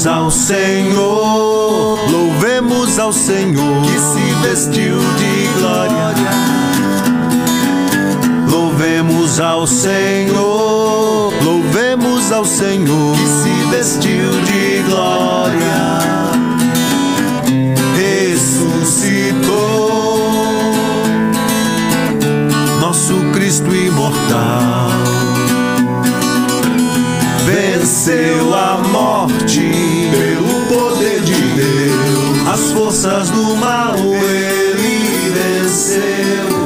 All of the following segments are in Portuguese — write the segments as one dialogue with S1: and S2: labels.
S1: Louvemos ao Senhor, louvemos ao Senhor que se vestiu de glória. Louvemos ao Senhor, louvemos ao Senhor que se vestiu de glória. Ressuscitou nosso Cristo imortal. Venceu a morte pelo poder de Deus. As forças do mal ele venceu.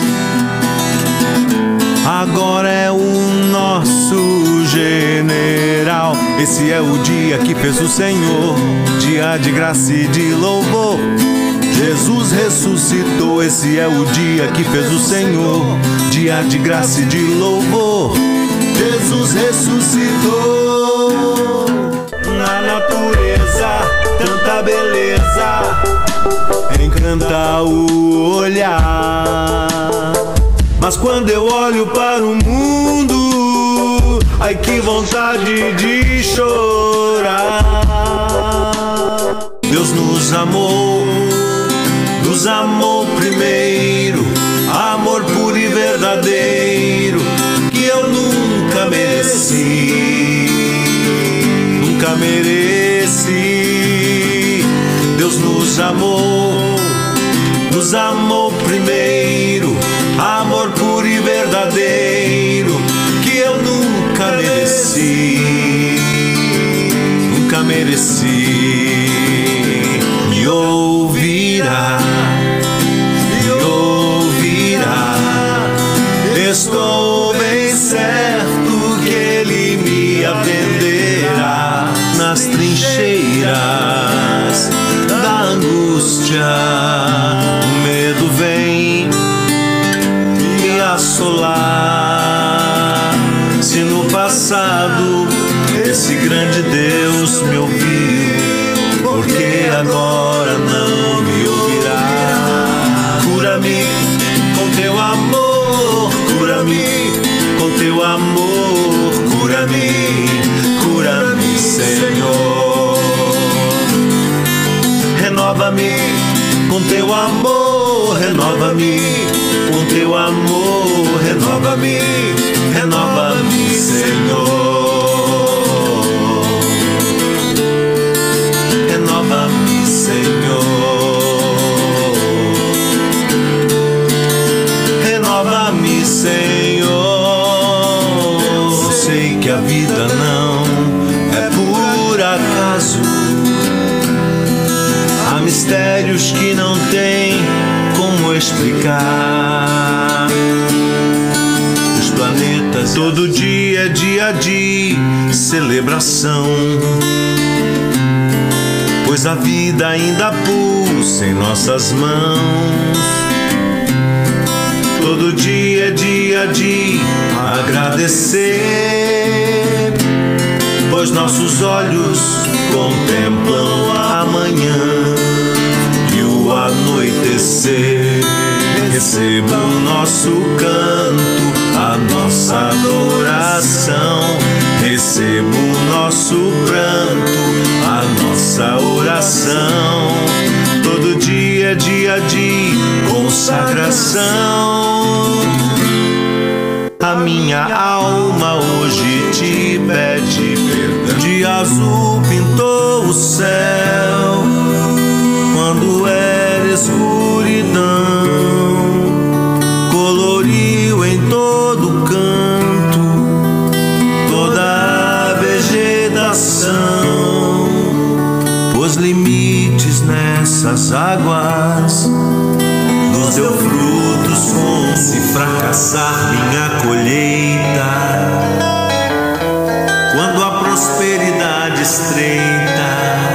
S1: Agora é o nosso general. Esse é o dia que fez o Senhor, dia de graça e de louvor. Jesus ressuscitou. Esse é o dia que fez o Senhor, dia de graça e de louvor. Jesus ressuscitou. Na natureza, tanta beleza encanta o olhar. Mas quando eu olho para o mundo, ai que vontade de chorar. Deus nos amou primeiro, amor puro e verdadeiro, que eu nunca mereci, nunca mereci. Deus nos amou primeiro, amor puro e verdadeiro, que eu nunca mereci, nunca mereci. Me ouvirá, estou bem certo que Ele me atenderá nas trincheiras da angústia. O medo vem me assolar. Se no passado esse grande Deus me ouviu, por que agora não me ouvirá? Cura-me com teu amor, cura-me com teu amor, cura-me, cura-me, Senhor. Renova-me com teu amor, renova-me com teu amor, renova-me, renova-me, Senhor. Renova-me, Senhor. Renova-me, Senhor. Eu sei que a vida não é por acaso. Há mistérios que não tem como explicar. Os planetas, todo dia é dia de celebração, pois a vida ainda pulsa em nossas mãos. Todo dia é dia de agradecer, pois nossos olhos contemplam amanhã e o anoitecer. Receba o nosso canto, a nossa adoração. Receba o nosso pranto, a nossa oração. Todo dia é dia de consagração. A minha alma hoje te pede perdão. De azul pintou o céu quando era escuridão. Coloriu em todo canto toda a vegetação. Pôs limites nessas águas, nos deu frutos com se fracassar minha colheita. Quando a prosperidade estreita,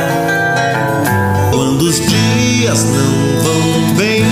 S1: quando os dias não vão bem,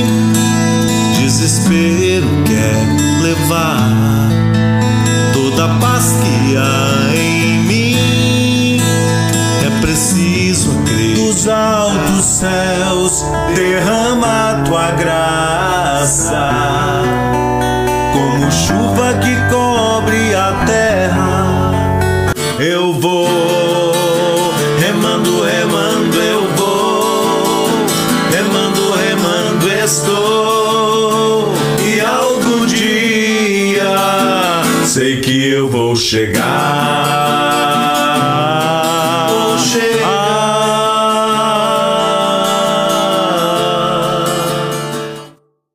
S1: desespero quer levar toda a paz que há em mim. É preciso crer dos altos céus, derrama tua graça como chuva que cobre a terra. Eu vou remando, remando eu vou, remando, remando estou. E algum dia sei que eu vou chegar.